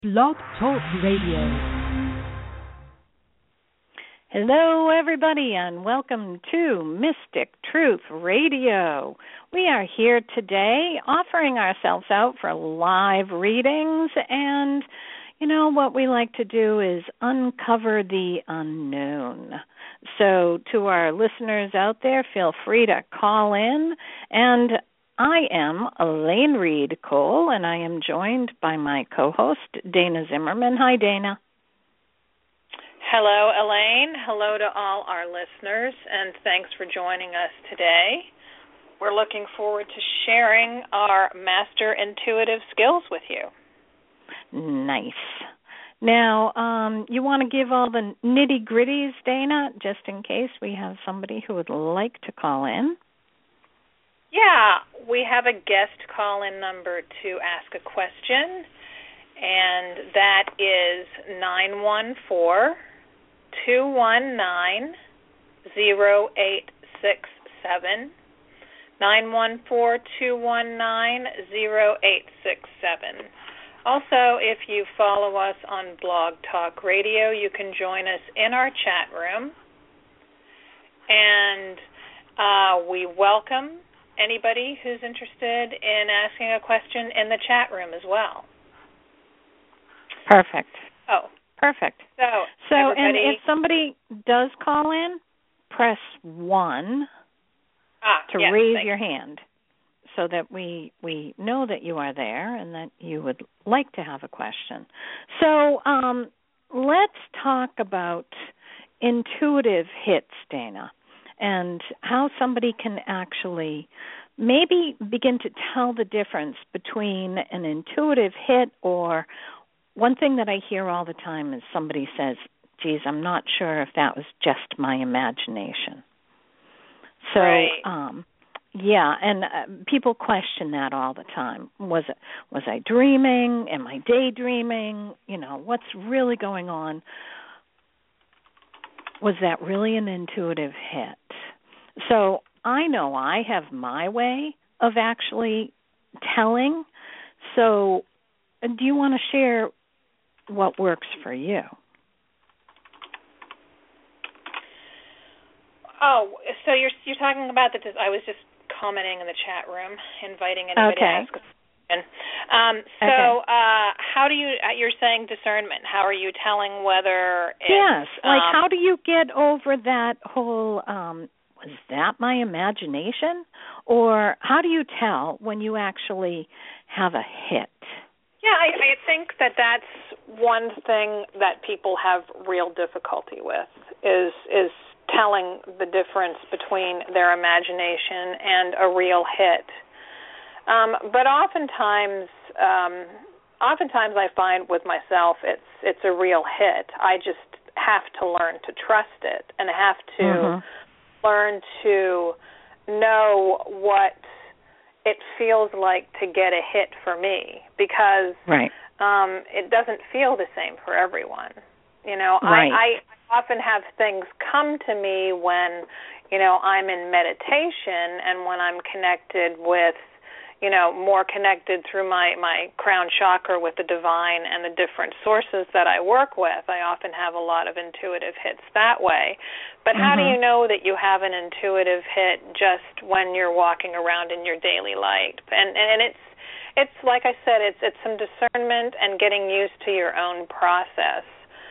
Blog Talk Radio. Hello, everybody, and welcome to Mystic Truth Radio. We are here today offering ourselves out for live readings, and you know what we like to do is uncover the unknown. So to our listeners out there, feel free to call in, and I am Elaine Reed Cole, and I am joined by my co-host, Dana Zimmerman. Hi, Dana. Hello, Elaine. Hello to all our listeners, and thanks for joining us today. We're looking forward to sharing our master intuitive skills with you. Nice. Now, you want to give all the nitty-gritties, Dana, just in case we have somebody who would like to call in? Yeah, we have a guest call-in number to ask a question, and that is 914-219-0867, 914-219-0867. Also, if you follow us on Blog Talk Radio, you can join us in our chat room, and we welcome anybody who's interested in asking a question in the chat room as well. Perfect. Oh. Perfect. So and if somebody does call in, press 1 to raise your hand so that we know that you are there and that you would like to have a question. So let's talk about intuitive hits, Dana, and how somebody can actually maybe begin to tell the difference between an intuitive hit, or one thing that I hear all the time is somebody says, geez, I'm not sure if that was just my imagination. So, right. Yeah, and people question that all the time. Was I dreaming? Am I daydreaming? You know, what's really going on? Was that really an intuitive hit? So I know I have my way of actually telling. So do you want to share what works for you? Oh, so you're talking about that? I was just commenting in the chat room, inviting anybody to ask a question. How do you're saying discernment? How are you telling whether it's... Yes, like how do you get over that whole, was that my imagination? Or how do you tell when you actually have a hit? Yeah, I think that's one thing that people have real difficulty with is telling the difference between their imagination and a real hit. But oftentimes I find with myself it's a real hit. I just have to learn to trust it and have to learn to know what it feels like to get a hit for me, because it doesn't feel the same for everyone. You know, I often have things come to me when, you know, I'm in meditation and when I'm connected with, you know, more connected through my crown chakra with the divine and the different sources that I work with. I often have a lot of intuitive hits that way. But how do you know that you have an intuitive hit just when you're walking around in your daily light? And it's like I said, it's some discernment and getting used to your own process.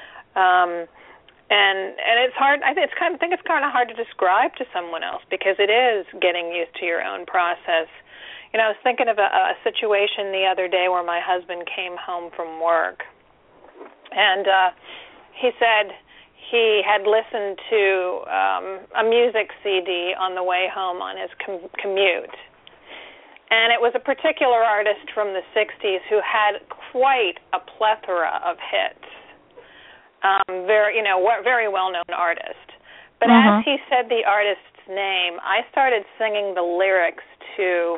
And it's hard. I think it's kind of hard to describe to someone else, because it is getting used to your own process. You know, I was thinking of a situation the other day where my husband came home from work, and he said he had listened to a music CD on the way home on his commute. And it was a particular artist from the 60s who had quite a plethora of hits. Very well-known artist. But as he said the artist's name, I started singing the lyrics to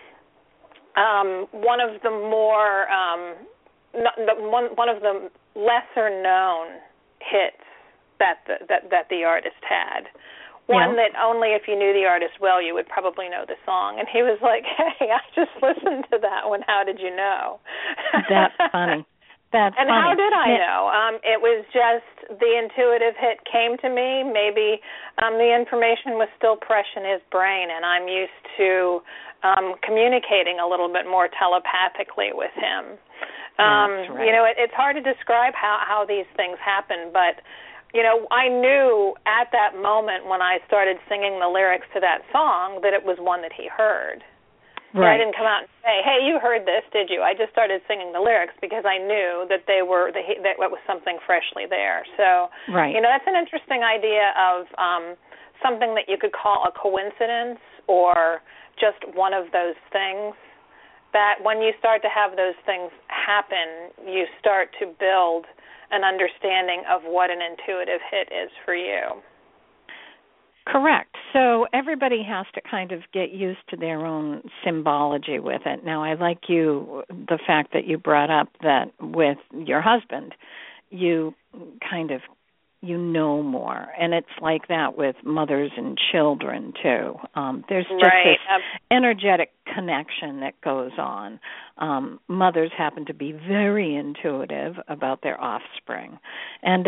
one of the more one of the lesser-known hits that the artist had. One that only if you knew the artist well, you would probably know the song. And he was like, hey, I just listened to that one. How did you know? That's funny. That's and funny. How did I know? It was just the intuitive hit came to me. Maybe the information was still fresh in his brain, and I'm used to communicating a little bit more telepathically with him. That's right. You know, it's hard to describe how these things happen, but you know, I knew at that moment when I started singing the lyrics to that song that it was one that he heard. Right. I didn't come out and say, "Hey, you heard this, did you?" I just started singing the lyrics because I knew that that it was something freshly there. So, right. You know, that's an interesting idea of something that you could call a coincidence or just one of those things. That when you start to have those things happen, you start to build an understanding of what an intuitive hit is for you. Correct. So everybody has to kind of get used to their own symbology with it. Now, I like the fact that you brought up that with your husband, you kind of, know more. And it's like that with mothers and children, too. There's just this energetic connection that goes on. Mothers happen to be very intuitive about their offspring. And,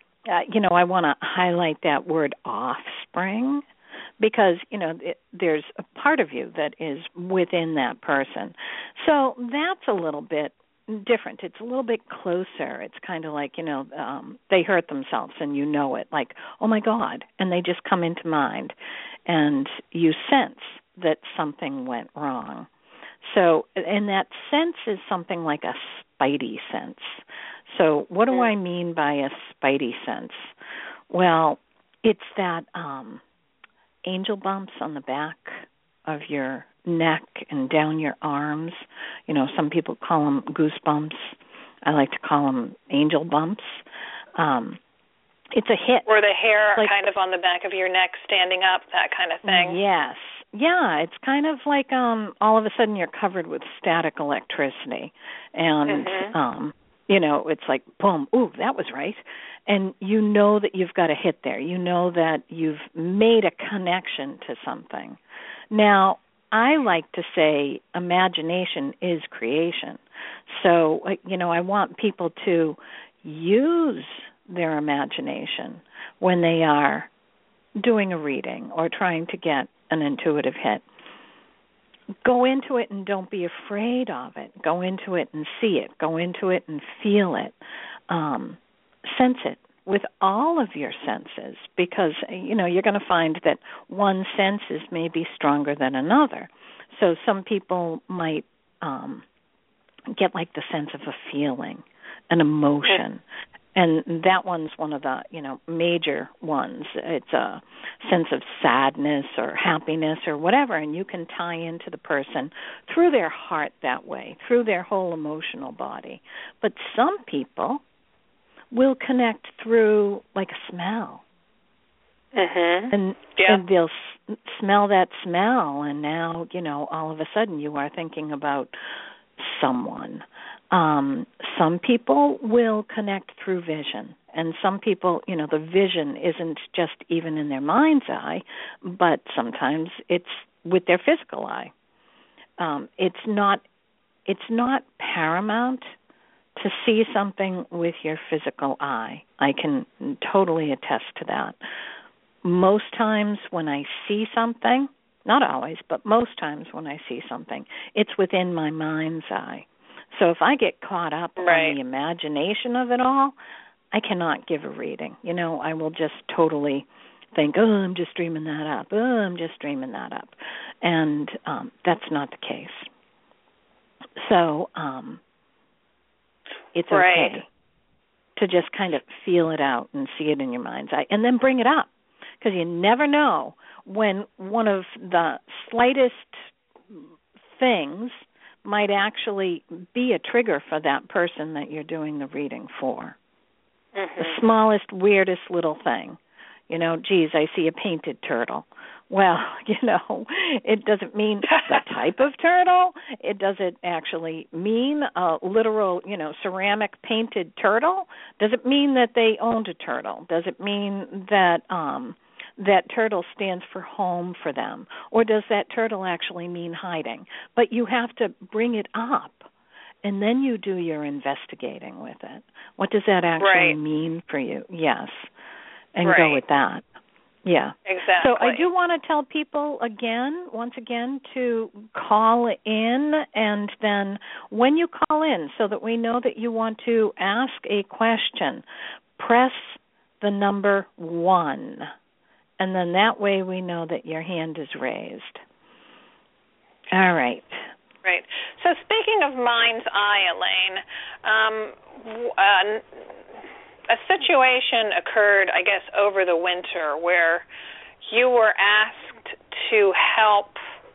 I want to highlight that word offspring because, there's a part of you that is within that person. So that's a little bit different. It's a little bit closer. It's kind of like, they hurt themselves and you know it, like, oh, my God, and they just come into mind, and you sense that something went wrong. So, and that sense is something like a spidey sense. So what do I mean by a spidey sense? Well, it's that angel bumps on the back of your neck and down your arms. Some people call them goosebumps. I like to call them angel bumps. It's a hit. Or the hair kind of on the back of your neck standing up, that kind of thing. Yes. Yeah, it's kind of like all of a sudden you're covered with static electricity. And, it's like, boom, ooh, that was right. And you know that you've got a hit there. You know that you've made a connection to something. Now, I like to say imagination is creation. So, I want people to use their imagination when they are doing a reading or trying to get an intuitive hit. Go into it and don't be afraid of it. Go into it and see it. Go into it and feel it. Sense it with all of your senses because, you're going to find that one sense is maybe stronger than another. So some people might get like the sense of a feeling, an emotion. And that one's one of the, major ones. It's a sense of sadness or happiness or whatever, and you can tie into the person through their heart that way, through their whole emotional body. But some people will connect through like a smell. And they'll smell that smell, and now, all of a sudden you are thinking about someone. Some people will connect through vision, and some people, the vision isn't just even in their mind's eye, but sometimes it's with their physical eye. It's not paramount to see something with your physical eye. I can totally attest to that. Most times when I see something, not always, but most times when I see something, it's within my mind's eye. So if I get caught up on the imagination of it all, I cannot give a reading. I will just totally think, oh, I'm just dreaming that up. Oh, I'm just dreaming that up. And that's not the case. So it's okay to just kind of feel it out and see it in your mind's eye and then bring it up because you never know when one of the slightest things might actually be a trigger for that person that you're doing the reading for. The smallest, weirdest little thing. Geez, I see a painted turtle. Well, it doesn't mean the type of turtle. It doesn't actually mean a literal, ceramic painted turtle. Does it mean that they owned a turtle? Does it mean that that turtle stands for home for them? Or does that turtle actually mean hiding? But you have to bring it up and then you do your investigating with it. What does that actually mean for you? Yes. And go with that. Yeah. Exactly. So I do want to tell people once again, to call in, and then when you call in, so that we know that you want to ask a question, press the number 1, and then that way we know that your hand is raised. All right. Right. So speaking of mind's eye, Elaine, a situation occurred, I guess, over the winter where you were asked to help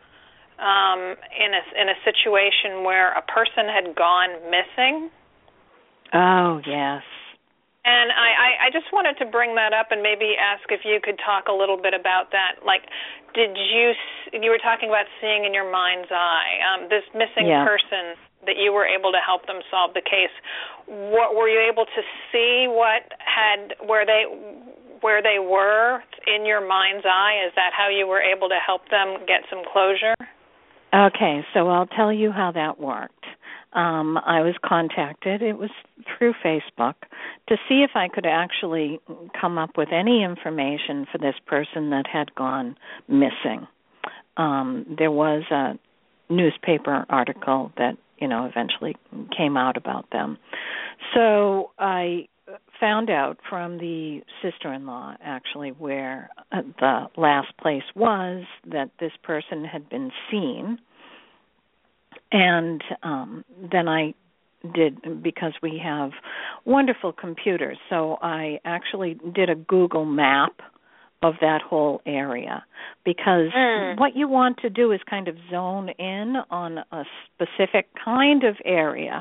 in a situation where a person had gone missing. Oh, yes. And I just wanted to bring that up and maybe ask if you could talk a little bit about that. Like, you were talking about seeing in your mind's eye, this missing person that you were able to help them solve the case. What were you able to see? Where they were in your mind's eye? Is that how you were able to help them get some closure? Okay, so I'll tell you how that worked. I was contacted, it was through Facebook, to see if I could actually come up with any information for this person that had gone missing. There was a newspaper article that, eventually came out about them. So I found out from the sister-in-law, actually, where the last place was that this person had been seen. And then I did, because we have wonderful computers, so I actually did a Google map of that whole area, because what you want to do is kind of zone in on a specific kind of area.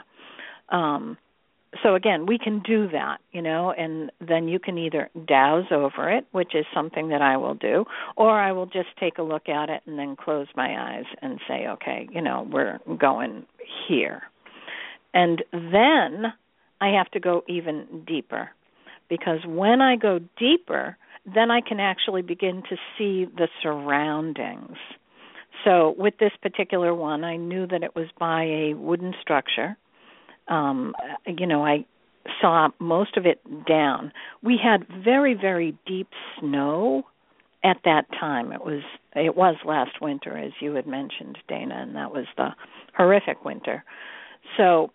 So again, we can do that, and then you can either douse over it, which is something that I will do, or I will just take a look at it and then close my eyes and say, okay, we're going here. And then I have to go even deeper, because when I go deeper, then I can actually begin to see the surroundings. So with this particular one, I knew that it was by a wooden structure. I saw most of it down. We had very, very deep snow at that time. It was last winter, as you had mentioned, Dana, and that was the horrific winter. So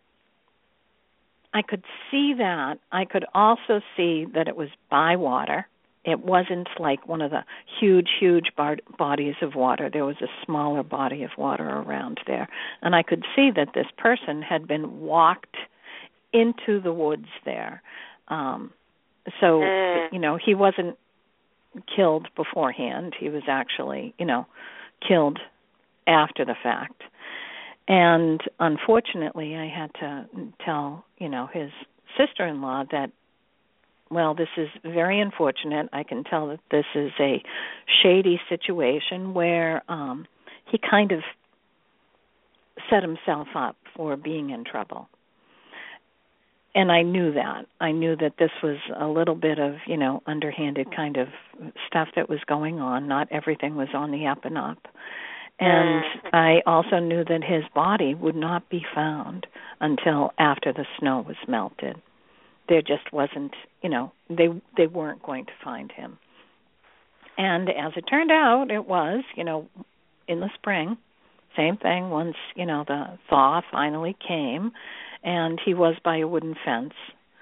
I could see that. I could also see that it was by water. It wasn't like one of the huge bodies of water. There was a smaller body of water around there. And I could see that this person had been walked into the woods there. So, he wasn't killed beforehand. He was actually, killed after the fact. And unfortunately, I had to tell, his sister-in-law that, well, this is very unfortunate. I can tell that this is a shady situation where he kind of set himself up for being in trouble. And I knew that. I knew that this was a little bit of, underhanded kind of stuff that was going on. Not everything was on the up and up. And I also knew that his body would not be found until after the snow was melted. There just wasn't, they weren't going to find him. And as it turned out, it was, in the spring, same thing, once, the thaw finally came, and he was by a wooden fence,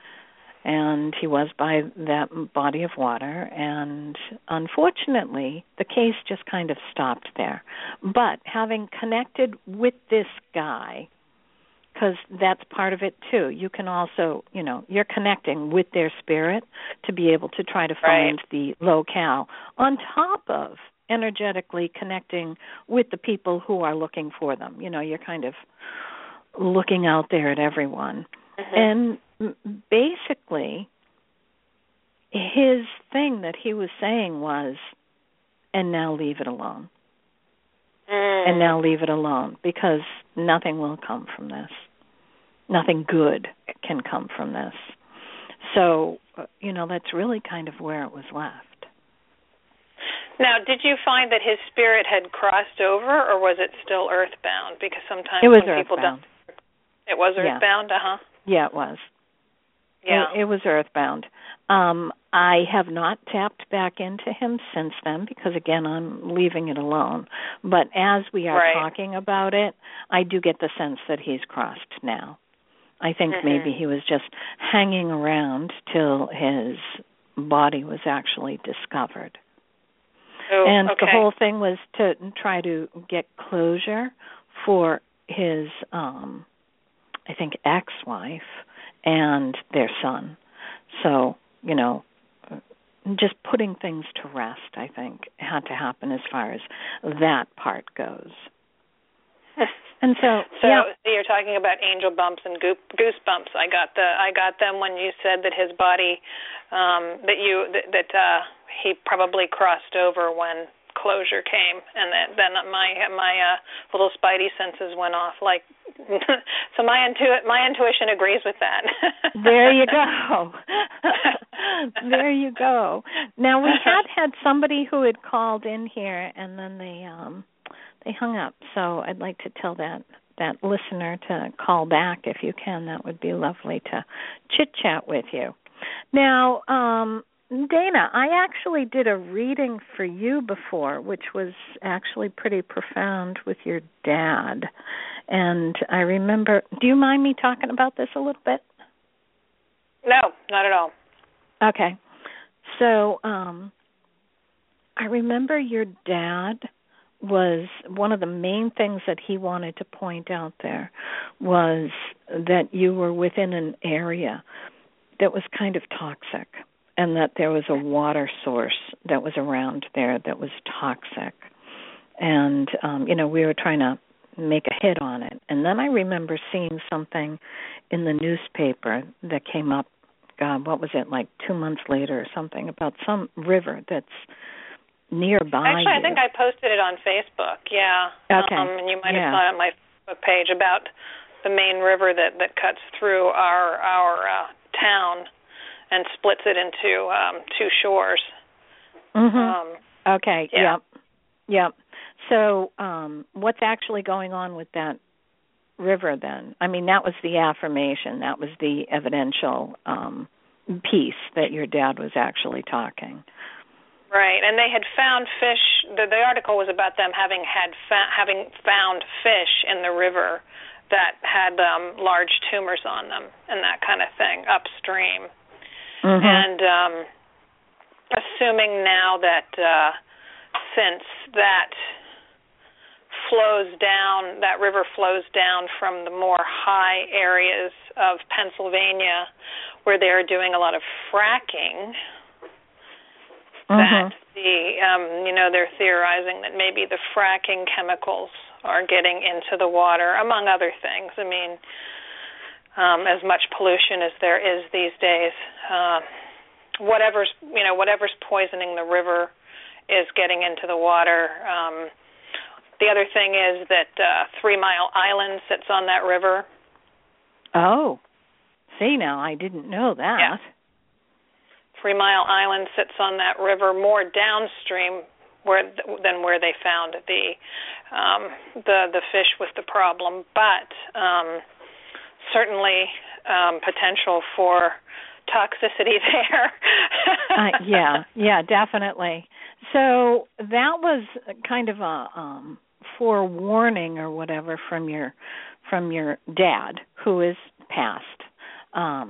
and he was by that body of water, and unfortunately, the case just kind of stopped there. But having connected with this guy, because that's part of it too. You can also, you're connecting with their spirit to be able to try to find the locale, on top of energetically connecting with the people who are looking for them. You're kind of looking out there at everyone. And basically, his thing that he was saying was, and now leave it alone. And now leave it alone, because nothing will come from this. Nothing good can come from this. So, that's really kind of where it was left. Now, did you find that his spirit had crossed over, or was it still earthbound? Because sometimes it was when people earthbound. It was earthbound, Yeah, it was. Yeah. It was earthbound. I have not tapped back into him since then because, again, I'm leaving it alone. But as we are talking about it, I do get the sense that he's crossed now. I think maybe he was just hanging around till his body was actually discovered. Oh, and the whole thing was to try to get closure for his, I think, ex-wife and their son. So, just putting things to rest, I think, had to happen as far as that part goes. And so you're talking about angel bumps and goosebumps. I got them when you said that his body, that he probably crossed over when closure came, and then my little spidey senses went off. Like, so my intuition agrees with that. There you go. There you go. Now we had somebody who had called in here, and then they hung up. So I'd like to tell that listener to call back if you can. That would be lovely to chit chat with you. Now, Dana, I actually did a reading for you before, which was actually pretty profound with your dad. And I remember, do you mind me talking about this a little bit? No, not at all. Okay. So I remember your dad was one of the main things that he wanted to point out there was that you were within an area that was kind of toxic and that there was a water source that was around there that was toxic. And, we were trying to make a hit on it. And then I remember seeing something in the newspaper that came up, God, what was it, like 2 months later or something, about some river that's nearby. Actually, I think I posted it on Facebook, yeah. Okay. And you might have saw it on my Facebook page about the main river that cuts through our town and splits it into two shores. Mm-hmm. Okay, yep. So what's actually going on with that river then? I mean, that was the affirmation. That was the evidential piece that your dad was actually talking. Right, and they had found fish. The article was about them having found fish in the river that had large tumors on them and that kind of thing upstream. Mm-hmm. And assuming now that since that river flows down from the more high areas of Pennsylvania where they are doing a lot of fracking, that they're theorizing that maybe the fracking chemicals are getting into the water, among other things. I mean, as much pollution as there is these days, whatever's poisoning the river is getting into the water. The other thing is that 3 Mile Island sits on that river. Oh, see, now I didn't know that. Yeah. 3 Mile Island sits on that river more downstream than where they found the fish with the problem, but certainly potential for toxicity there. Yeah, definitely. So that was kind of a forewarning or whatever from your dad, who is passed.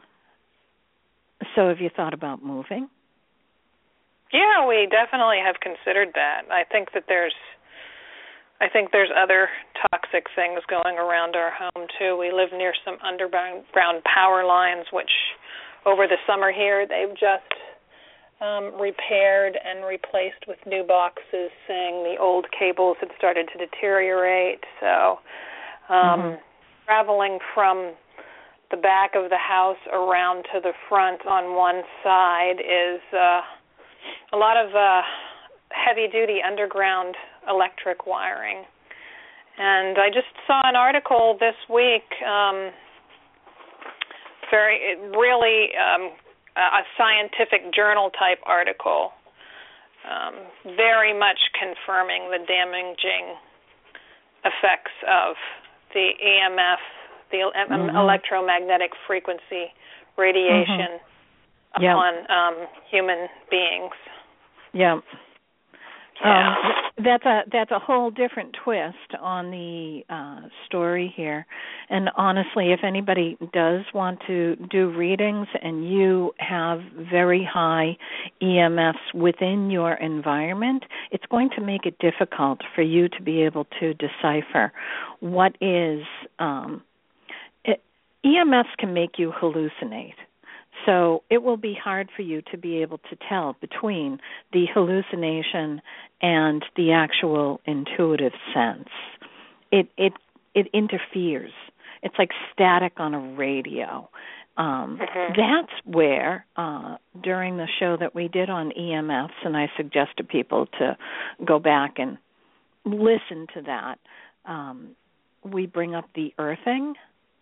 So have you thought about moving? Yeah, we definitely have considered that. I think there's other toxic things going around our home too. We live near some underground power lines, which over the summer here they've just repaired and replaced with new boxes, saying the old cables had started to deteriorate. So traveling from the back of the house around to the front on one side is a lot of heavy-duty underground electric wiring. And I just saw an article this week, a scientific journal-type article, very much confirming the damaging effects of the EMF the electromagnetic frequency radiation upon human beings. Yeah. That's a whole different twist on the story here. And honestly, if anybody does want to do readings and you have very high EMFs within your environment, it's going to make it difficult for you to be able to decipher what is EMFs can make you hallucinate. So it will be hard for you to be able to tell between the hallucination and the actual intuitive sense. It interferes. It's like static on a radio. That's where, during the show that we did on EMFs, and I suggest to people to go back and listen to that, we bring up the earthing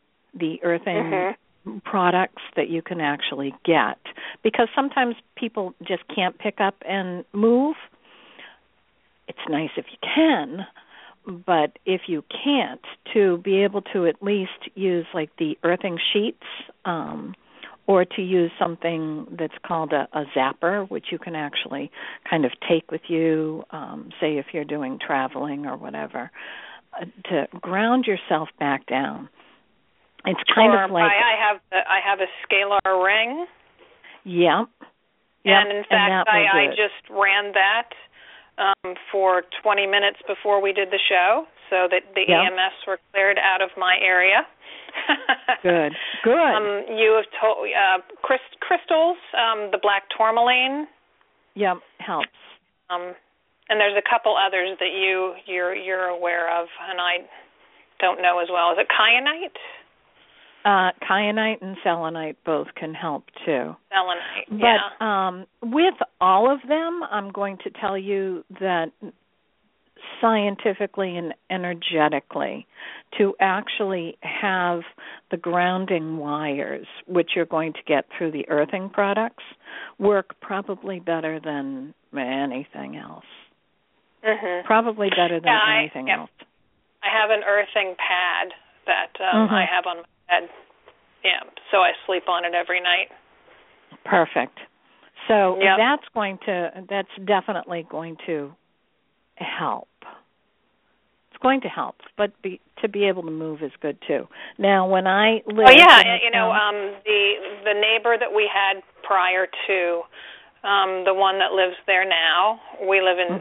products that you can actually get, because sometimes people just can't pick up and move. It's nice if you can, but if you can't, to be able to at least use like the earthing sheets, or to use something that's called a zapper, which you can actually kind of take with you, say if you're doing traveling or whatever, to ground yourself back down. It's kind of like I have a scalar ring. Yeah. And in fact, I just ran that for 20 minutes before we did the show, so that the EMFs were cleared out of my area. Good. You have told crystals, the black tourmaline. Yep, helps. And there's a couple others that you're aware of, and I don't know as well. Is it kyanite? Kyanite and selenite both can help too. Selenite, but with all of them, I'm going to tell you that scientifically and energetically, to actually have the grounding wires, which you're going to get through the earthing products, work probably better than anything else. Probably better than anything else. I have an earthing pad that I have on my bed. Yeah, so I sleep on it every night. Perfect. So that's definitely going to help. It's going to help, but to be able to move is good too. Now, when I lived, the neighbor that we had prior to the one that lives there now, we live in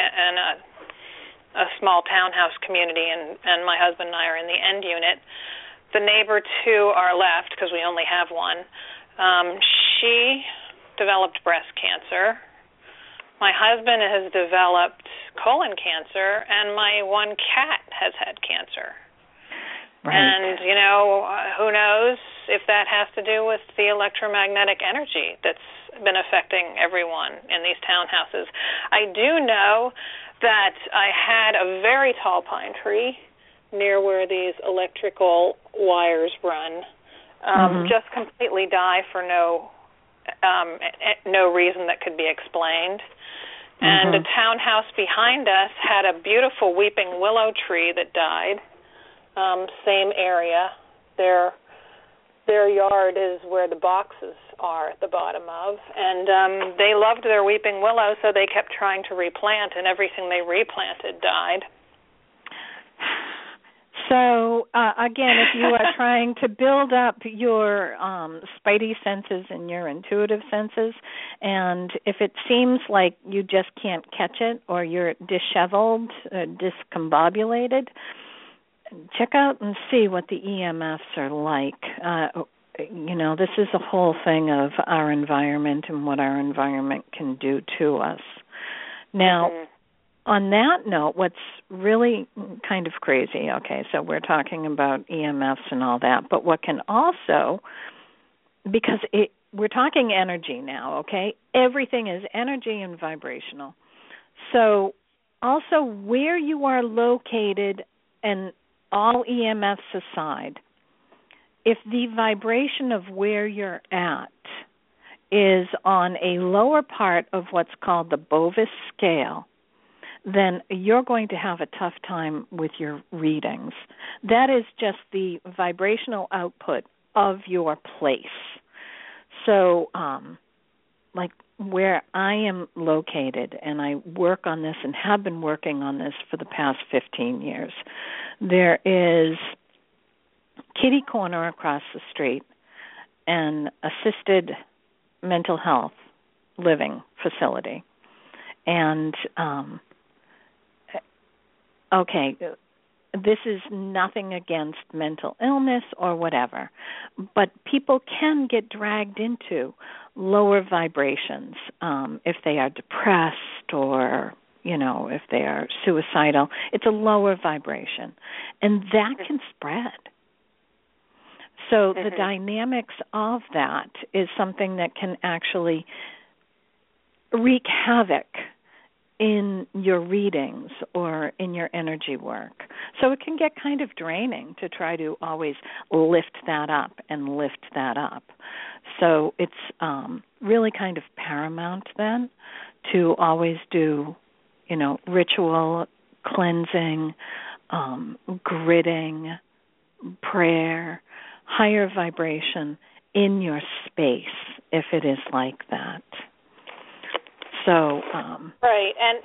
a small townhouse community, and my husband and I are in the end unit. The neighbor to our left, because we only have one, she developed breast cancer. My husband has developed colon cancer, and my one cat has had cancer. Right. And, who knows if that has to do with the electromagnetic energy that's been affecting everyone in these townhouses. I do know that I had a very tall pine tree near where these electrical wires run, just completely die for no reason that could be explained. And a townhouse behind us had a beautiful weeping willow tree that died. Same area. Their yard is where the boxes are at the bottom of, and they loved their weeping willow, so they kept trying to replant, and everything they replanted died. So, again, if you are trying to build up your spidey senses and your intuitive senses, and if it seems like you just can't catch it or you're disheveled, discombobulated, check out and see what the EMFs are like. This is a whole thing of our environment and what our environment can do to us. Now, on that note, what's really kind of crazy, so we're talking about EMFs and all that, but what can also, because we're talking energy now, everything is energy and vibrational. So also where you are located, and all EMFs aside, if the vibration of where you're at is on a lower part of what's called the Bovis scale, then you're going to have a tough time with your readings. That is just the vibrational output of your place. So, like where I am located, and I work on this and have been working on this for the past 15 years, there is Kitty Corner across the street, an assisted mental health living facility. And, okay, this is nothing against mental illness or whatever, but people can get dragged into lower vibrations if they are depressed or, if they are suicidal. It's a lower vibration, and that can spread. So the dynamics of that is something that can actually wreak havoc in your readings or in your energy work. So it can get kind of draining to try to always lift that up and lift that up. So it's really kind of paramount then to always do, ritual, cleansing, gridding, prayer, higher vibration in your space if it is like that. So right, and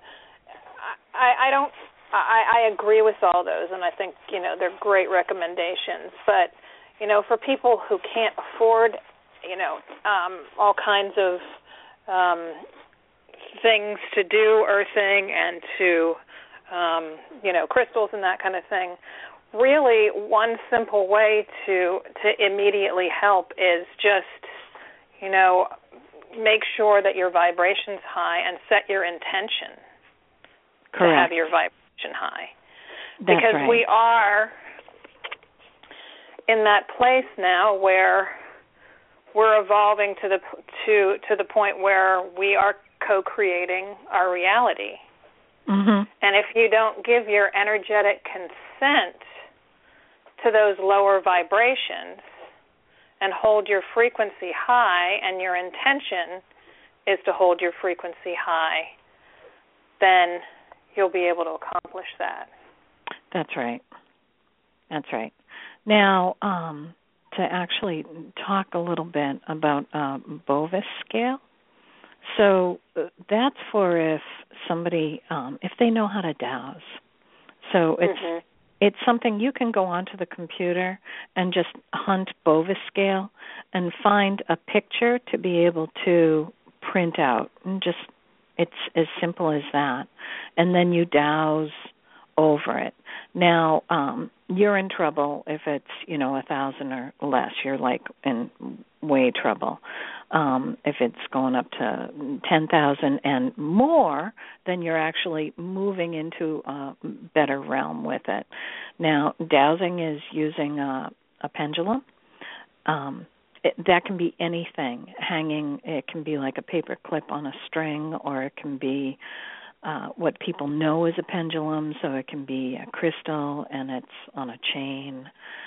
I agree with all those, and I think they're great recommendations. But for people who can't afford all kinds of things to do, earthing, and to crystals and that kind of thing, really one simple way to immediately help is just make sure that your vibration's high and set your intention to have your vibration high. Because we are in that place now where we're evolving to the point where we are co-creating our reality. Mm-hmm. And if you don't give your energetic consent to those lower vibrations and hold your frequency high, and your intention is to hold your frequency high, then you'll be able to accomplish that. That's right. Now, to actually talk a little bit about Bovis scale. So that's for if somebody, if they know how to dowse. So it's something you can go onto the computer and just hunt Bovis scale and find a picture to be able to print out. And just, it's as simple as that. And then you dowse over it. Now, you're in trouble if it's, 1,000 or less. You're like in way trouble. If it's going up to 10,000 and more, then you're actually moving into a better realm with it. Now, dowsing is using a pendulum. That can be anything. Hanging, it can be like a paper clip on a string, or it can be what people know as a pendulum, so it can be a crystal and it's on a chain.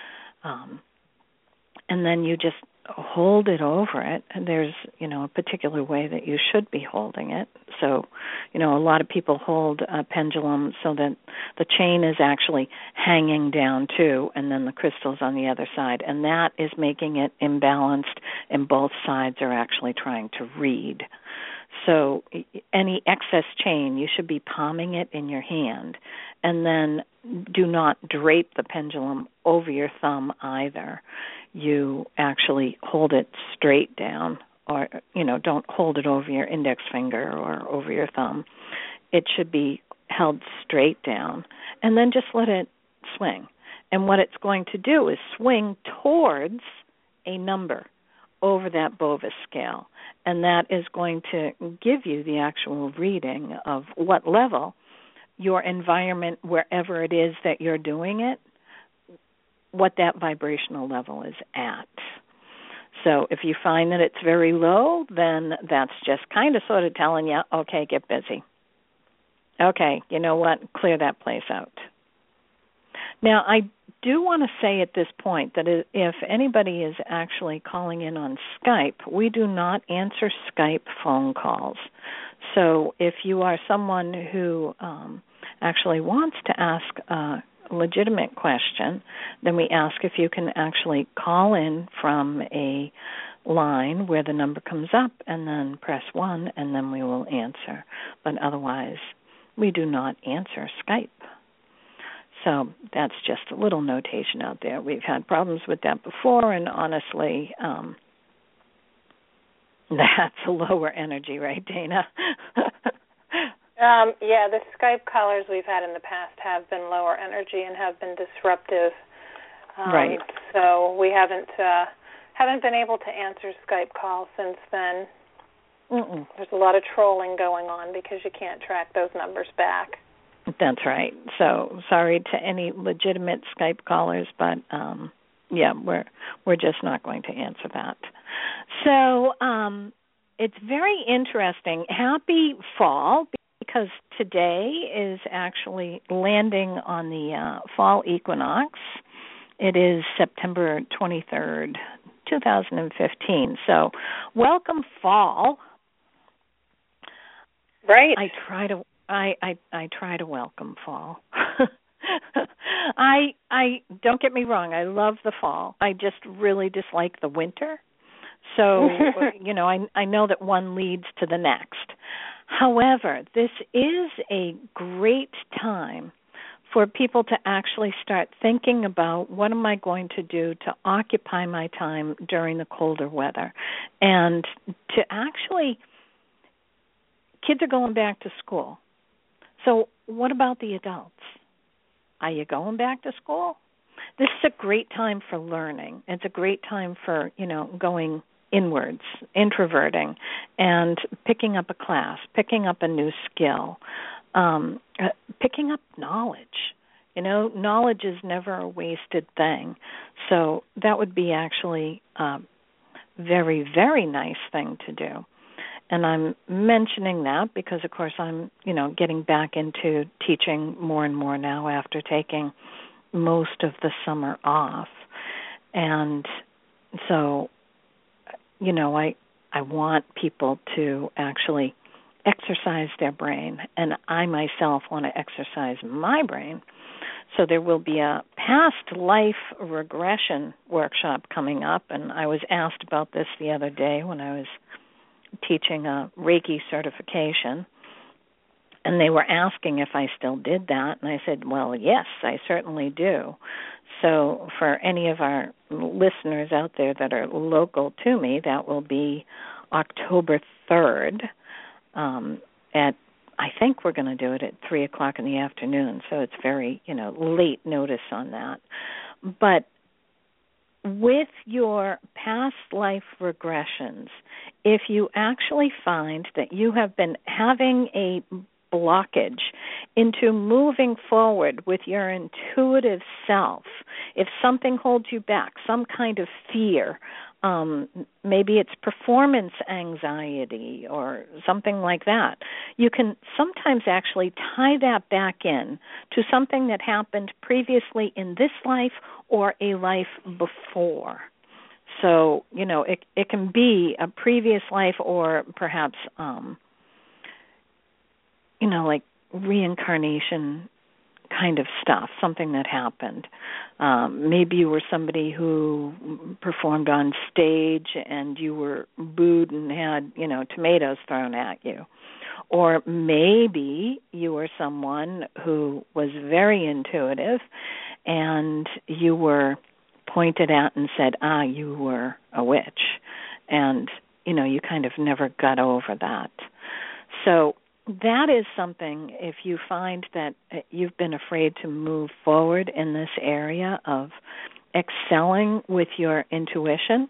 And then you just hold it over it, and there's, a particular way that you should be holding it. So, a lot of people hold a pendulum so that the chain is actually hanging down too, and then the crystal's on the other side, and that is making it imbalanced, and both sides are actually trying to read. So any excess chain, you should be palming it in your hand, and then do not drape the pendulum over your thumb either. You actually hold it straight down, or, don't hold it over your index finger or over your thumb. It should be held straight down, and then just let it swing. And what it's going to do is swing towards a number over that Bovis scale, and that is going to give you the actual reading of what level your environment, wherever it is that you're doing it, what that vibrational level is at. So if you find that it's very low, then that's just kind of sort of telling you, okay, get busy. Okay, you know what, clear that place out. Now, I do want to say at this point that if anybody is actually calling in on Skype, we do not answer Skype phone calls. So if you are someone who actually wants to ask a legitimate question, then we ask if you can actually call in from a line where the number comes up and then press 1 and then we will answer. But otherwise, we do not answer Skype. So that's just a little notation out there. We've had problems with that before, and honestly, that's a lower energy, right, Dana? Yeah, the Skype callers we've had in the past have been lower energy and have been disruptive. Right. So we haven't been able to answer Skype calls since then. Mm-mm. There's a lot of trolling going on because you can't track those numbers back. That's right. So sorry to any legitimate Skype callers, but yeah, we're just not going to answer that. So it's very interesting. Happy fall, because today is actually landing on the fall equinox. It is September 23rd, 2015. So welcome fall. Right. I try to welcome fall. I don't get me wrong, I love the fall. I just really dislike the winter. So, I know that one leads to the next. However, this is a great time for people to actually start thinking about what am I going to do to occupy my time during the colder weather. And to actually, kids are going back to school. So what about the adults? Are you going back to school? This is a great time for learning. It's a great time for, going inwards, introverting, and picking up a class, picking up a new skill, picking up knowledge. Knowledge is never a wasted thing. So that would be actually a very, very nice thing to do. And I'm mentioning that because, of course, I'm, getting back into teaching more and more now after taking most of the summer off. And so, I want people to actually exercise their brain, and I myself want to exercise my brain. So there will be a past life regression workshop coming up, and I was asked about this the other day when I was teaching a Reiki certification, and they were asking if I still did that, and I said, well, yes, I certainly do. So for any of our listeners out there that are local to me, that will be October 3rd at, I think we're going to do it at 3 o'clock in the afternoon, so it's very, late notice on that. But with your past life regressions, if you actually find that you have been having a blockage into moving forward with your intuitive self, if something holds you back, some kind of fear, maybe it's performance anxiety or something like that, you can sometimes actually tie that back in to something that happened previously in this life or a life before. So, it can be a previous life or perhaps, like reincarnation kind of stuff, something that happened. Maybe you were somebody who performed on stage and you were booed and had, tomatoes thrown at you. Or maybe you were someone who was very intuitive and you were pointed at and said, you were a witch. And, you kind of never got over that. So that is something, if you find that you've been afraid to move forward in this area of excelling with your intuition,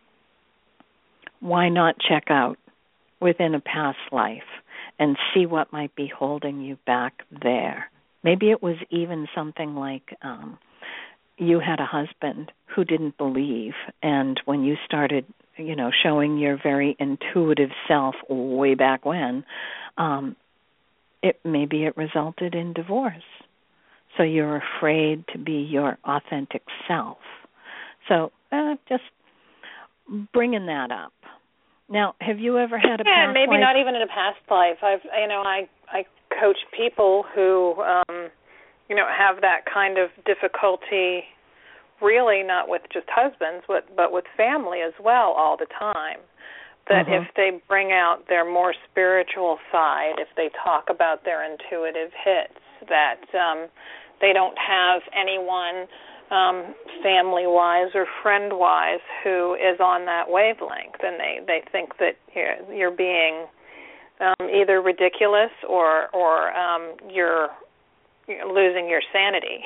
why not check out within a past life and see what might be holding you back there. Maybe it was even something like you had a husband who didn't believe, and when you started showing your very intuitive self way back when, maybe it resulted in divorce. So you're afraid to be your authentic self. So just bringing that up. Now, have you ever had a past maybe life? Not even in a past life. I coach people who have that kind of difficulty, really not with just husbands, but with family as well all the time. That if they bring out their more spiritual side, if they talk about their intuitive hits, that they don't have anyone family-wise or friend-wise who is on that wavelength, and they think that you're being either ridiculous or you're losing your sanity.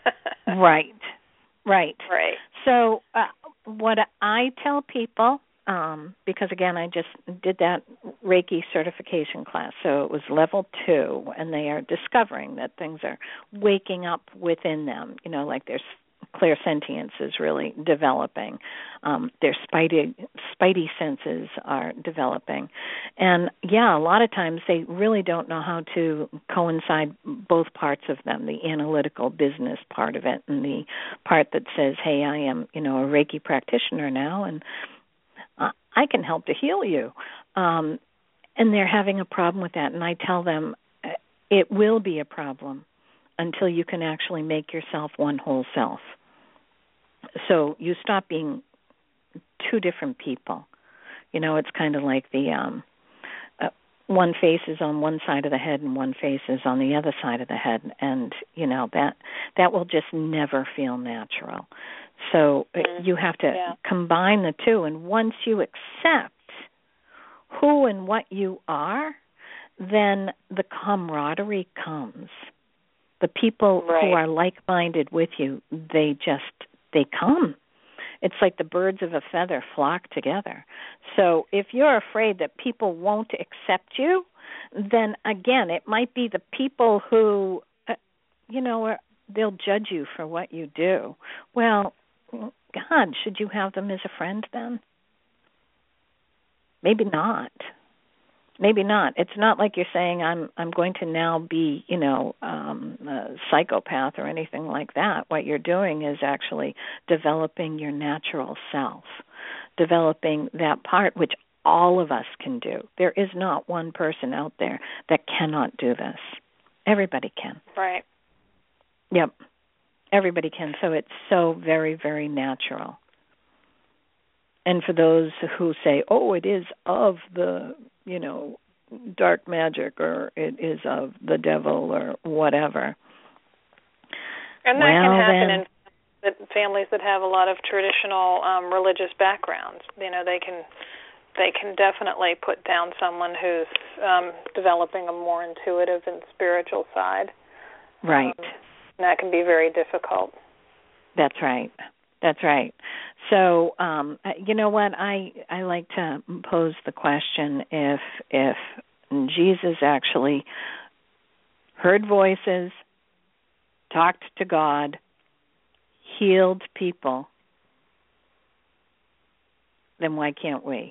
Right. So what I tell people, because again, I just did that Reiki certification class, so it was level 2, and they are discovering that things are waking up within them, like their clairsentience is really developing. Their spidey senses are developing. And, a lot of times they really don't know how to coincide both parts of them, the analytical business part of it and the part that says, hey, I am, a Reiki practitioner now, and I can help to heal you. And they're having a problem with that. And I tell them it will be a problem until you can actually make yourself one whole self. So you stop being two different people. It's kind of like the one face is on one side of the head and one face is on the other side of the head. And, that will just never feel natural. So you have to combine the two. And once you accept who and what you are, then the camaraderie comes. The people who are like-minded with you, they come. It's like the birds of a feather flock together. So if you're afraid that people won't accept you, then again, it might be the people who, they'll judge you for what you do. Well, God, should you have them as a friend then? Maybe not. Maybe not. It's not like you're saying I'm going to now be, a psychopath or anything like that. What you're doing is actually developing your natural self, developing that part which all of us can do. There is not one person out there that cannot do this. Everybody can. Right. Yep. Everybody can. So it's so very, very natural. And for those who say, oh, it is of the dark magic, or it is of the devil, or whatever. And that can happen in families that have a lot of traditional religious backgrounds. They can definitely put down someone who's developing a more intuitive and spiritual side. Right. And that can be very difficult. That's right. That's right. So, you know what? I like to pose the question: if Jesus actually heard voices, talked to God, healed people, then why can't we?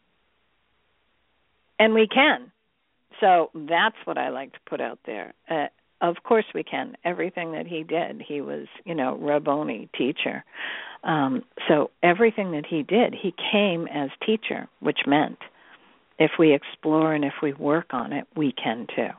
And we can. So that's what I like to put out there. Of course we can. Everything that he did, he was, Rabboni, teacher. So everything that he did, he came as teacher, which meant if we explore and if we work on it, we can too.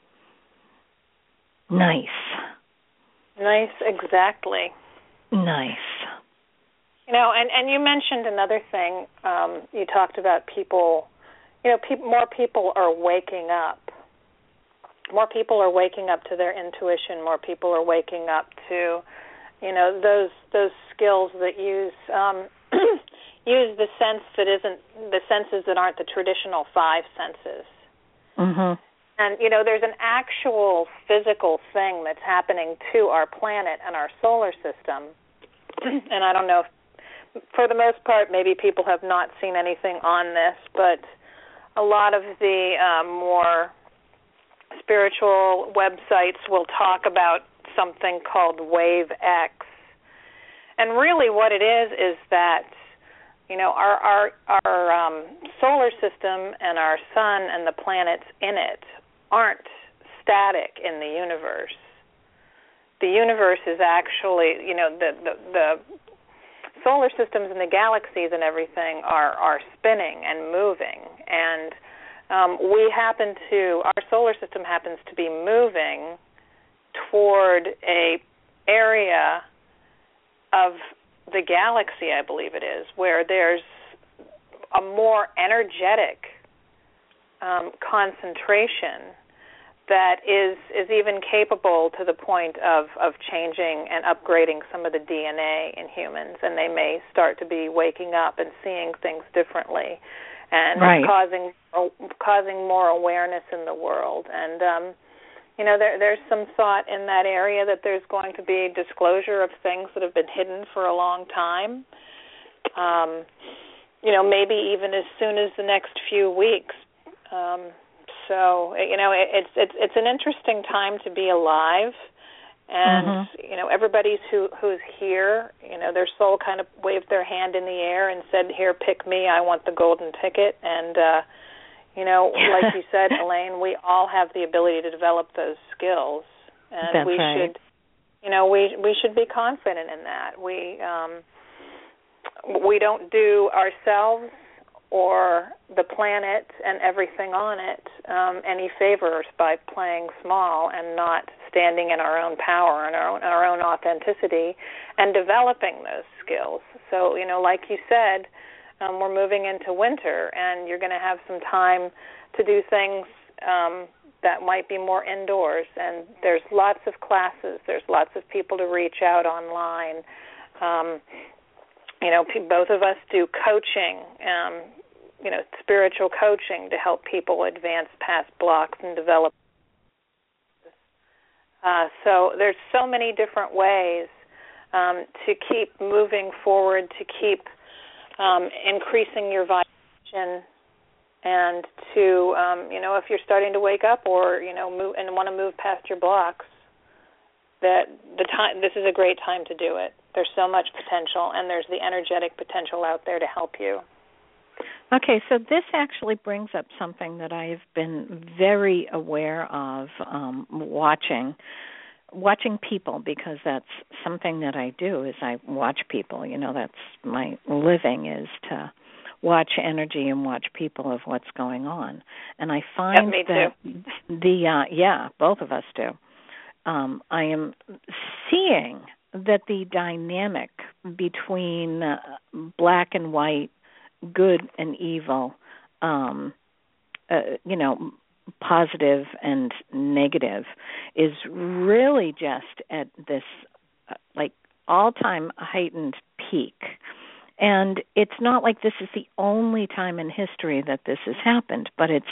Nice. Nice, exactly. Nice. And you mentioned another thing. You talked about people, more people are waking up. More people are waking up to their intuition. More people are waking up to, those skills that use use the senses that aren't the traditional 5 senses. Mm-hmm. And there's an actual physical thing that's happening to our planet and our solar system. And I don't know if, for the most part, maybe people have not seen anything on this, but a lot of the more spiritual websites will talk about something called Wave X. And really what it is that, our solar system and our sun and the planets in it aren't static in the universe. The universe is actually, the solar systems and the galaxies and everything are spinning and moving, and our solar system happens to be moving toward a area of the galaxy, I believe it is, where there's a more energetic concentration that is even capable to the point of changing and upgrading some of the DNA in humans, and they may start to be waking up and seeing things differently, and causing more awareness in the world. And there's some thought in that area that there's going to be disclosure of things that have been hidden for a long time. Maybe even as soon as the next few weeks. So it's an interesting time to be alive, and everybody who's here, their soul kind of waved their hand in the air and said, "Here, pick me. I want the golden ticket." And like you said, Elaine, we all have the ability to develop those skills, and That's we right. should, we should be confident in that. We don't do ourselves or the planet and everything on it any favors by playing small and not standing in our own power and our own authenticity and developing those skills. So, like you said, we're moving into winter, and you're going to have some time to do things that might be more indoors. And there's lots of classes. There's lots of people to reach out online. Both of us do coaching, spiritual coaching to help people advance past blocks and develop. So there's so many different ways to keep moving forward, to keep increasing your vibration, and to, if you're starting to wake up or, move and want to move past your blocks, this is a great time to do it. There's so much potential, and there's the energetic potential out there to help you. Okay, so this actually brings up something that I have been very aware of watching people, because that's something that I do, is I watch people. That's my living, is to watch energy and watch people of what's going on. And I find that both of us do. I am seeing that the dynamic between black and white, good and evil, positive and negative, is really just at this all-time heightened peak. And it's not like this is the only time in history that this has happened, but it's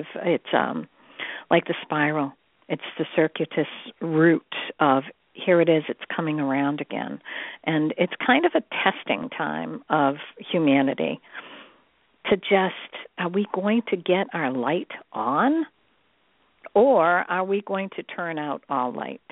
like the spiral. It's the circuitous route of, here it is, it's coming around again. And it's kind of a testing time of humanity to just, are we going to get our light on, or are we going to turn out all light?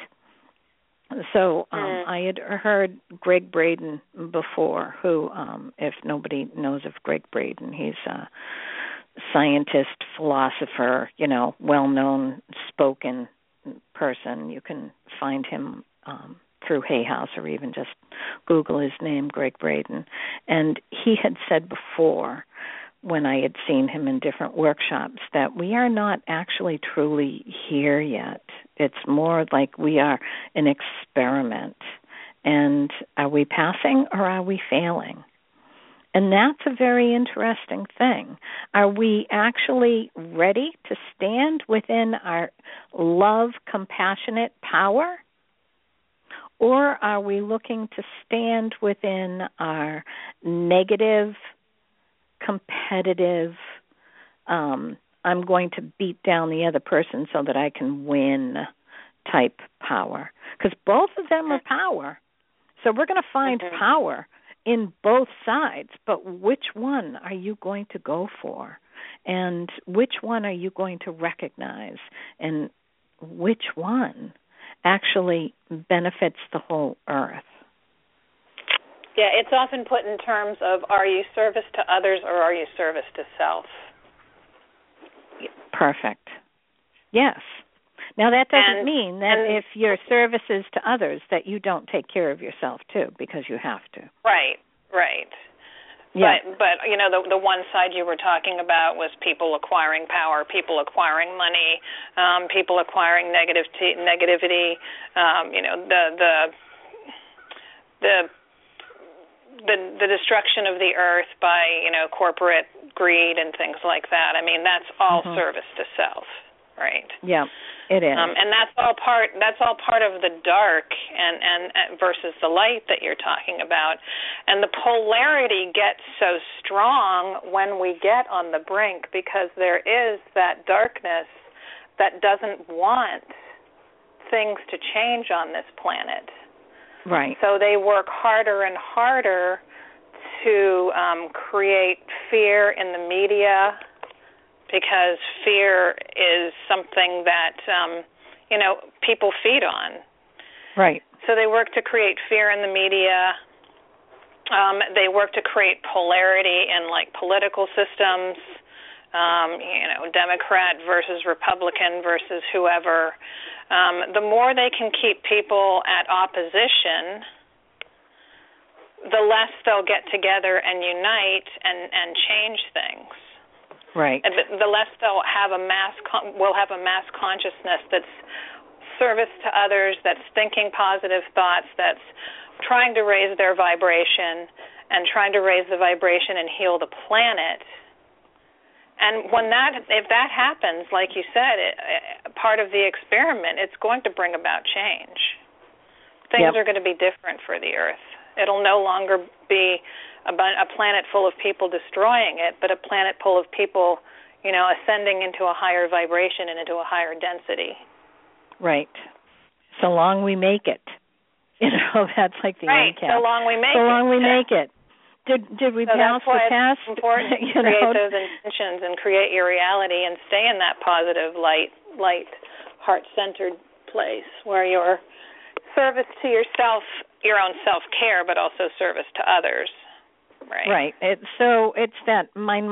So I had heard Gregg Braden before, who, if nobody knows of Gregg Braden, he's a scientist, philosopher, well-known spoken person. You can find him through Hay House, or even just Google his name, Gregg Braden. And he had said before, when I had seen him in different workshops, that we are not actually truly here yet. It's more like we are an experiment. And are we passing or are we failing? And that's a very interesting thing. Are we actually ready to stand within our love, compassionate power? Or are we looking to stand within our negative, competitive, I'm going to beat down the other person so that I can win type power? Because both of them are power. So we're going to find power in both sides, but which one are you going to go for? And which one are you going to recognize? And which one actually benefits the whole earth? Yeah, it's often put in terms of, are you service to others or are you service to self? Perfect. Yes. Now, that doesn't mean that if your service is to others that you don't take care of yourself, too, because you have to. Right. Right. Yeah. But the one side you were talking about was people acquiring power, people acquiring money, people acquiring negativity. The destruction of the earth by corporate greed and things like that. I mean, that's all service to self, right? Yeah, it is. And that's all part of the dark and versus the light that you're talking about. And the polarity gets so strong when we get on the brink, because there is that darkness that doesn't want things to change on this planet. Right. So they work harder and harder to create fear in the media, because fear is something that people feed on. Right. So they work to create fear in the media. They work to create polarity in political systems. Democrat versus Republican versus whoever. The more they can keep people at opposition, the less they'll get together and unite and change things. Right. And the less they'll have a mass consciousness that's service to others, that's thinking positive thoughts, that's trying to raise their vibration and trying to raise the vibration and heal the planet. And if that happens, like you said, part of the experiment, it's going to bring about change. Things are going to be different for the Earth. It'll no longer be a planet full of people destroying it, but a planet full of people, ascending into a higher vibration and into a higher density. Right. So long we make it. That's like the end cap. So long we make it. So long we make it. Did we pass the test? It's important to create those intentions and create your reality and stay in that positive, light, heart-centered place where you're service to yourself, your own self-care, but also service to others. Right. It's that mind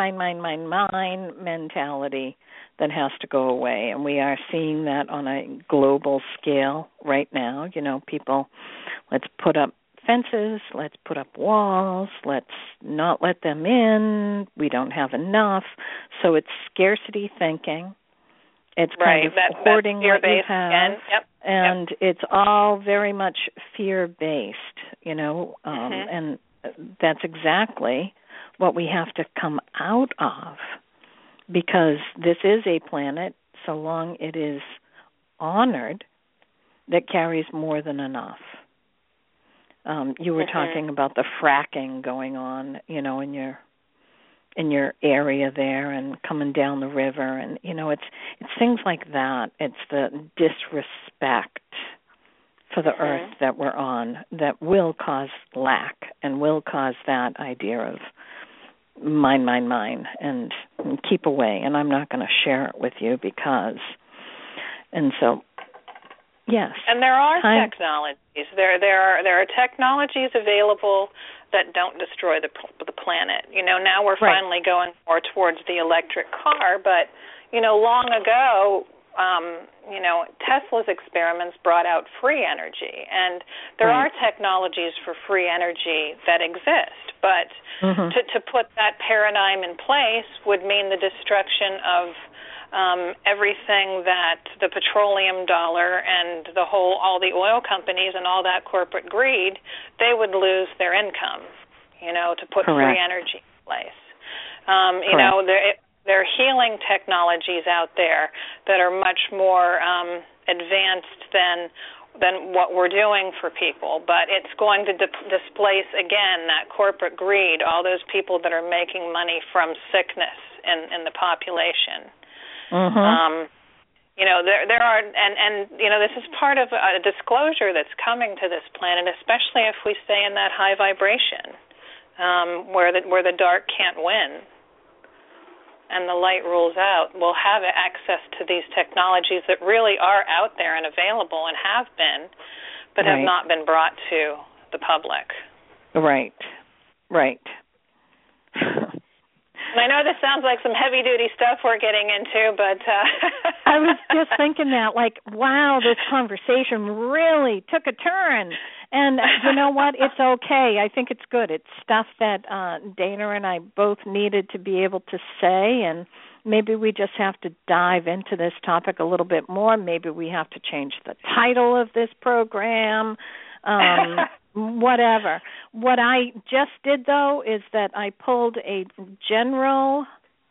mentality that has to go away, and we are seeing that on a global scale right now. People, let's put up fences, let's put up walls, let's not let them in, we don't have enough. So it's scarcity thinking. It's kind of hoarding what you have. And it's all very much fear-based, and that's exactly what we have to come out of, because this is a planet, so long it is honored, that carries more than enough. You were talking about the fracking going on, in your area there, and coming down the river, and it's things like that. It's the disrespect for the earth that we're on that will cause lack and will cause that idea of mine, and keep away. And I'm not going to share it with you because, and so. Yes. And there are technologies. There are technologies available that don't destroy the planet. Now we're finally going more towards the electric car, but long ago, Tesla's experiments brought out free energy, and there are technologies for free energy that exist, but to put that paradigm in place would mean the destruction of everything that the petroleum dollar and all the oil companies and all that corporate greed, they would lose their income, to put free energy in place. There are healing technologies out there that are much more advanced than what we're doing for people, but it's going to displace, again, that corporate greed, all those people that are making money from sickness in the population. There are, and this is part of a disclosure that's coming to this planet, especially if we stay in that high vibration, where the dark can't win and the light rules out. We'll have access to these technologies that really are out there and available and have been, but have not been brought to the public. Right. And I know this sounds like some heavy-duty stuff we're getting into, but I was just thinking that, wow, this conversation really took a turn. And you know what? It's okay. I think it's good. It's stuff that Dana and I both needed to be able to say, and maybe we just have to dive into this topic a little bit more. Maybe we have to change the title of this program, whatever. What I just did, though, is that I pulled a general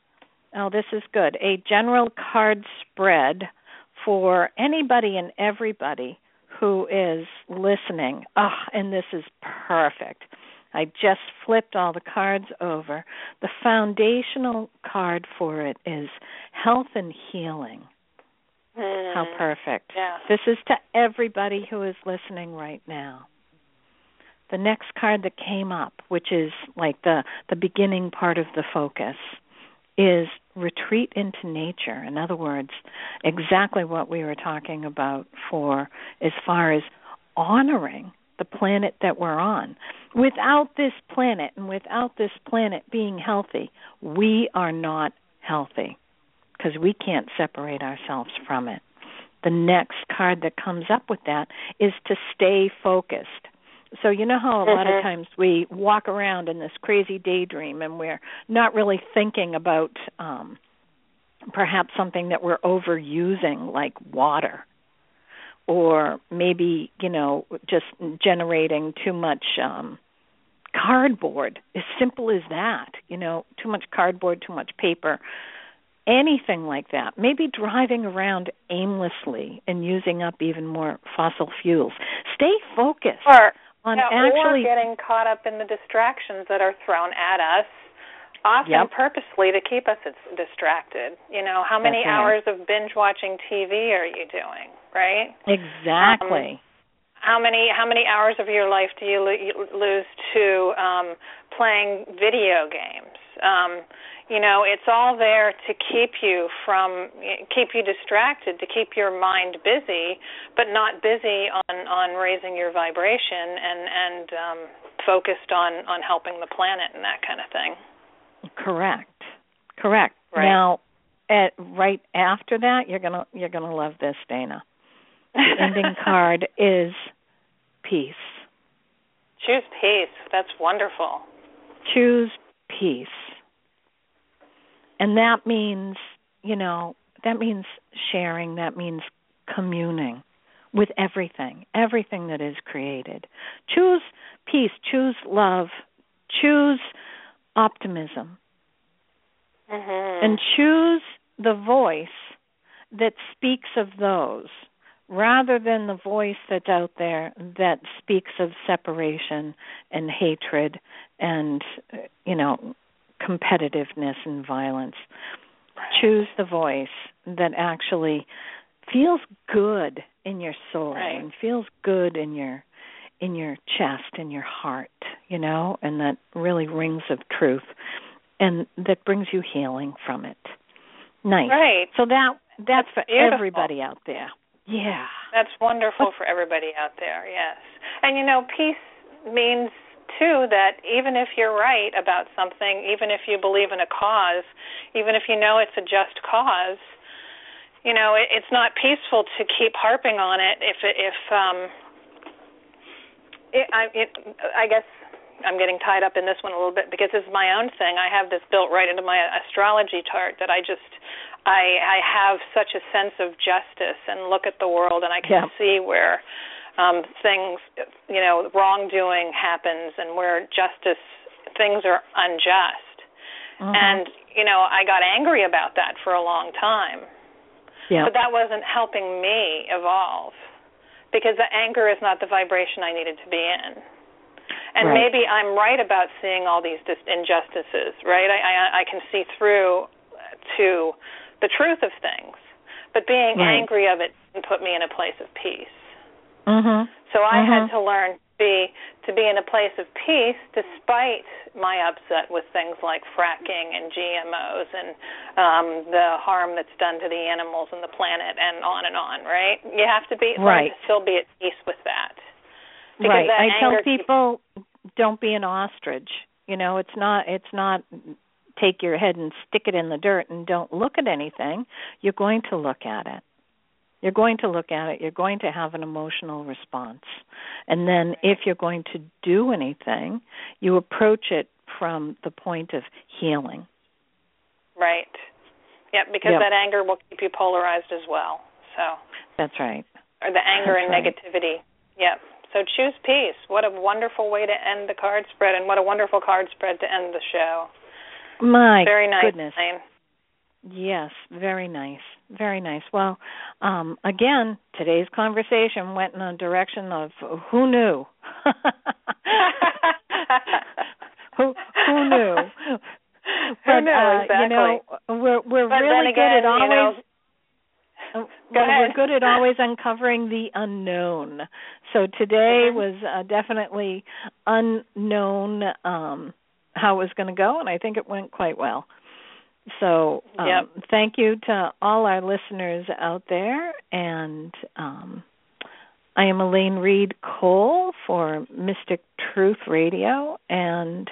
card spread for anybody and everybody who is listening. And this is perfect. I just flipped all the cards over. The foundational card for it is health and healing. How perfect. Yeah. This is to everybody who is listening right now. The next card that came up, which is like the beginning part of the focus, is retreat into nature. In other words, exactly what we were talking about for as far as honoring the planet that we're on. Without this planet and without this planet being healthy, we are not healthy because we can't separate ourselves from it. The next card that comes up with that is to stay focused. So you know how a lot of times we walk around in this crazy daydream and we're not really thinking about perhaps something that we're overusing like water, or maybe, just generating too much cardboard, as simple as that, too much cardboard, too much paper, anything like that. Maybe driving around aimlessly and using up even more fossil fuels. Stay focused. Or getting caught up in the distractions that are thrown at us, often purposely to keep us distracted. How many hours of binge-watching TV are you doing, right? Exactly. How many hours of your life do you lose to playing video games? It's all there to keep you distracted, to keep your mind busy, but not busy on raising your vibration and focused on helping the planet and that kind of thing. Correct. Right. Now, right after that, you're gonna love this, Dana. The ending card is peace. Choose peace. That's wonderful. Choose peace. And that means, sharing, that means communing with everything that is created. Choose peace, choose love, choose optimism, and choose the voice that speaks of those rather than the voice that's out there that speaks of separation and hatred and, competitiveness and violence. Choose the voice that actually feels good in your soul and feels good in your chest, in your heart, and that really rings of truth and that brings you healing from it. Nice. Right. So that's for beautiful. Everybody out there. Yeah. That's wonderful for everybody out there, yes. And peace means too that even if you're right about something, even if you believe in a cause, even if you know it's a just cause, it's not peaceful to keep harping on it. I guess I'm getting tied up in this one a little bit because this is my own thing. I have this built right into my astrology chart that I have such a sense of justice and look at the world and I can see where things, wrongdoing happens and where things are unjust. And, I got angry about that for a long time. But that wasn't helping me evolve because the anger is not the vibration I needed to be in. And maybe I'm right about seeing all these injustices, right? I can see through to the truth of things. But being angry of it didn't put me in a place of peace. So I had to learn to be in a place of peace despite my upset with things like fracking and GMOs and the harm that's done to the animals and the planet and on, right? You have to still be at peace with that. Because I tell people, don't be an ostrich. It's not take your head and stick it in the dirt and don't look at anything. You're going to look at it. You're going to look at it. You're going to have an emotional response. And then if you're going to do anything, you approach it from the point of healing. Right. Yep, because that anger will keep you polarized as well. So that's right. Or the anger and negativity. Yep. So choose peace. What a wonderful way to end the card spread, and what a wonderful card spread to end the show. Very nice, goodness. Elaine. Yes, very nice. Very nice. Well, again, today's conversation went in a direction of who knew? Who knew? But, exactly. You know, we're really good at always. We're good at always uncovering the unknown. So today was definitely unknown how it was going to go, and I think it went quite well. So thank you to all our listeners out there, and I am Elaine Reed Cole for Mystic Truth Radio, and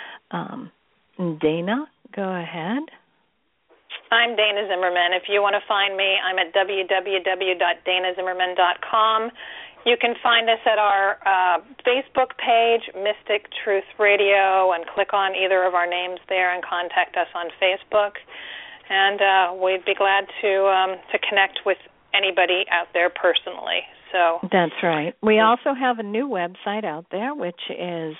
Dana, go ahead. I'm Dana Zimmerman. If you want to find me, I'm at www.danazimmerman.com. You can find us at our Facebook page, Mystic Truth Radio, and click on either of our names there and contact us on Facebook. And we'd be glad to connect with anybody out there personally. So that's right. We also have a new website out there, which is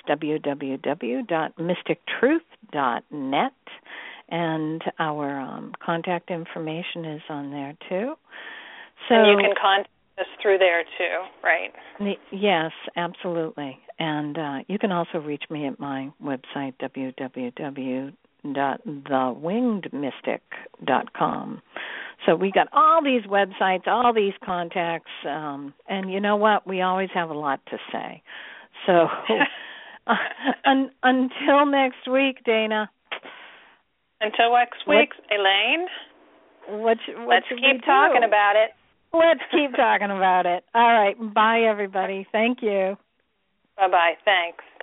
www.mystictruth.net. And our contact information is on there, too. So, and you can contact us through there, too, right? Yes, absolutely. And you can also reach me at my website, www.thewingedmystic.com. So we got all these websites, all these contacts, and you know what? We always have a lot to say. So until next week, Dana. Until next week, Elaine, let's keep talking about it. Let's keep talking about it. All right. Bye, everybody. Thank you. Bye-bye. Thanks.